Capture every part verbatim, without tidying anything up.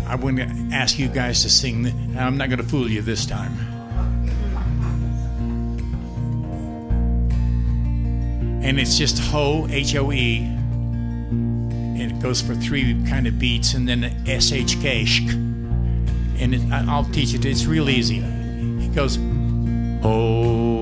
I want to ask you guys to sing. The, I'm not going to fool you this time. And it's just Ho, H O E. And it goes for three kind of beats, and then S H K, shk. And it, I'll teach it. It's real easy. It goes, Ho.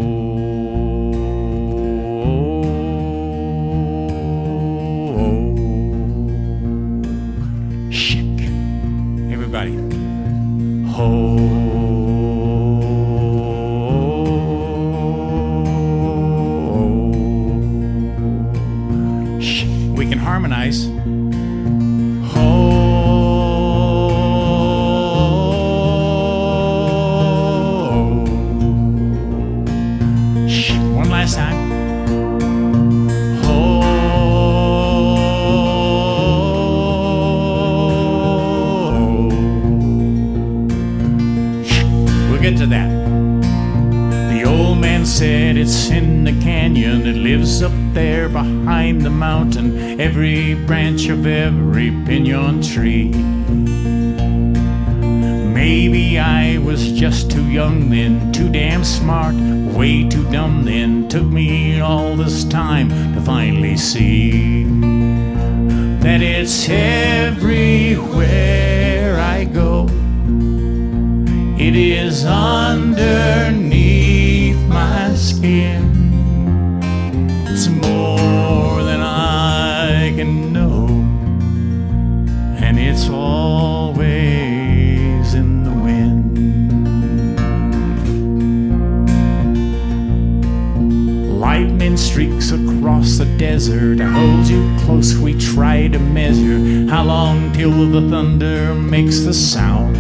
We can harmonize. One last time. We'll get to that. The old man said it's in the canyon that lives up there behind the mountain, every branch of every pinon tree. Maybe I was just too young then, too damn smart, way too dumb then. Took me all this time to finally see that it's everywhere I go. It is underneath my skin. It's more than I can know, and it's always in the wind. Lightning streaks across the desert. I hold you close, we try to measure how long till the thunder makes the sound.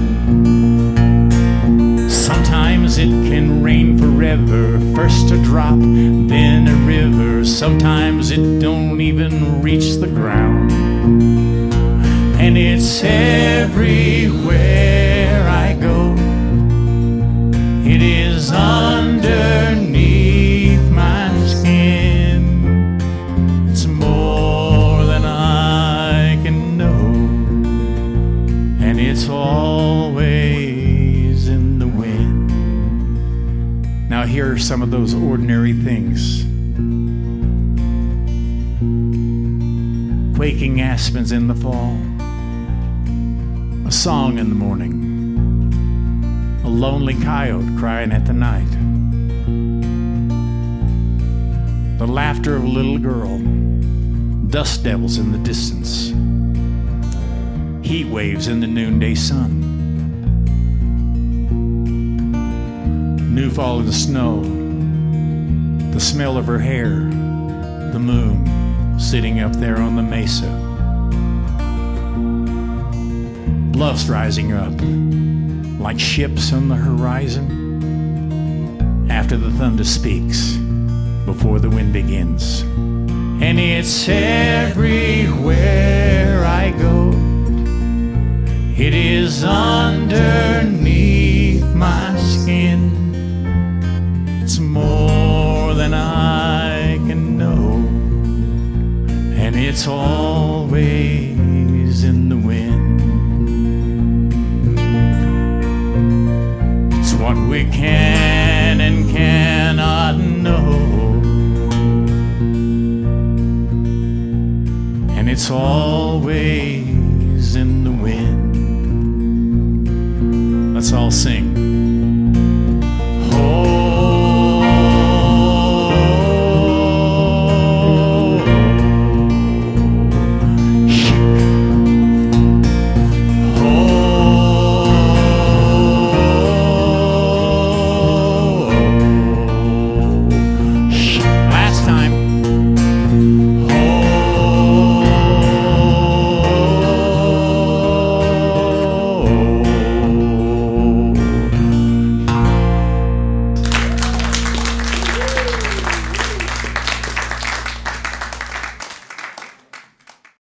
Sometimes it can rain forever, first a drop, then a river. Sometimes it don't even reach the ground. And it's everywhere I go. It is underneath my skin. It's more than I can know, and it's always in the wind. Now here are some of those ordinary things. Quaking aspens in the fall, a song in the morning, a lonely coyote crying at the night, the laughter of a little girl, dust devils in the distance, heat waves in the noonday sun, new fallen snow, the smell of her hair, the moon sitting up there on the mesa, bluffs rising up like ships on the horizon after the thunder speaks before the wind begins. And it's everywhere I go. It is underneath my skin. It's more than I can know, and it's always in the wind. It's what we can and cannot know, and it's always in the wind. Let's all sing.